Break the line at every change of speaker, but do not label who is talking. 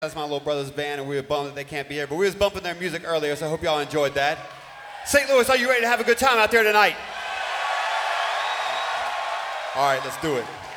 That's my little brother's band, and we were bummed that they can't be here, but we was bumping their music earlier, so I hope y'all enjoyed that. St. Louis, are you ready to have a good time out there tonight? All right, let's do it.